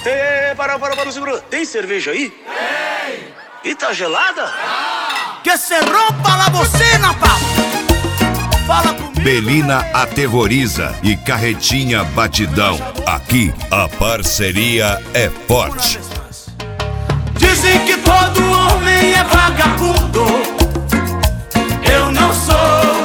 Para, segura. Tem cerveja aí? Tem. E tá gelada? Que se rompa la bocina, papo. Fala comigo. Belina Aterroriza e Carretinha Batidão. Aqui a parceria é forte. Dizem que todo homem é vagabundo. Eu não sou.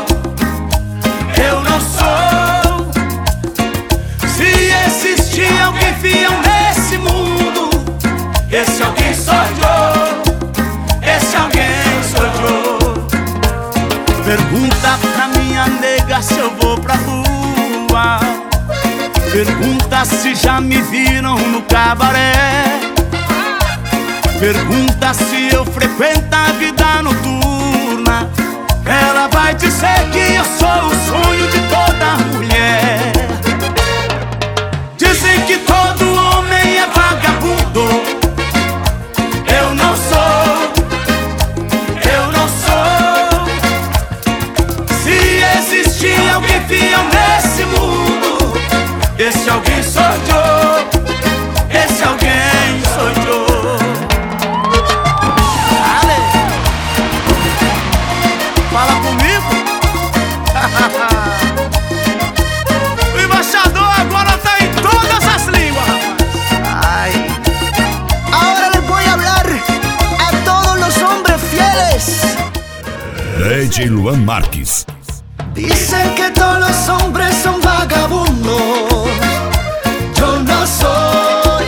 Se existir alguém fiel nesse mundo, esse alguém sou eu. Esse alguém sou eu. Pergunta pra minha nega se eu vou pra rua. Pergunta se já me viram no cabaré. Pergunta se eu frequento a vida noturna. Ela vai dizer que eu sou o sonho de toda mulher. Dizem que todo homem é vagabundo. Eu não sou. Se existir alguém fiel nesse mundo, esse alguém sou eu. Esse alguém sou eu. Fala comigo. O embaixador agora tá em todas as línguas, rapaz. Ay. Ahora les voy a hablar a todos los hombres fieles. DJ Luan Marques. Dicen que todos los hombres son vagabundos. Yo no soy.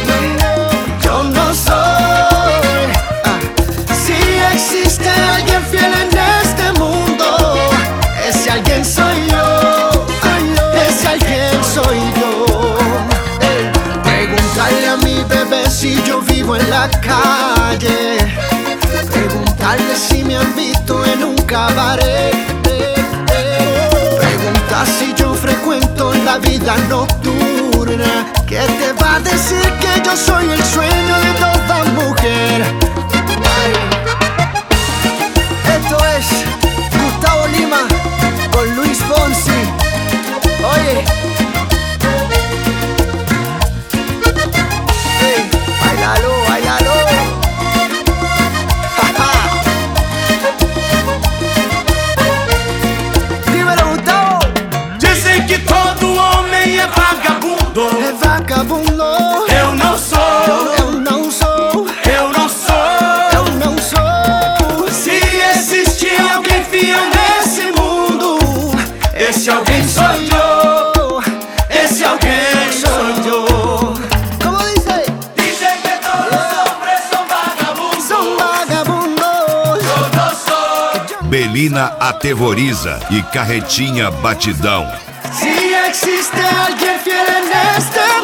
Si existe alguien fiel en este mundo, ese alguien soy yo. Ese alguien soy yo. Preguntarle a mi bebé si yo vivo en la calle. Preguntarle si me han visto en un cabaret. Preguntar si yo frecuento la vida nocturna. ¿Qué te va a decir que yo soy el sueño de toda mujer? Ay. Esto es Gustavo Lima con Luis Fonsi. Oye. Hey, bailalo, bailalo. Dímelo, Gustavo. Dizem que todo homem é vagabundo. É vagabundo. Eu não sou. Se existir alguém fiel nesse mundo, esse alguém sou eu. Esse alguém sou eu. ¿Cómo dice? Dizem que todos os hombres são vagabundos. Son vagabundos. Eu não sou. Belina Aterroriza e Carretinha Batidão. Si existe alguien fiel en este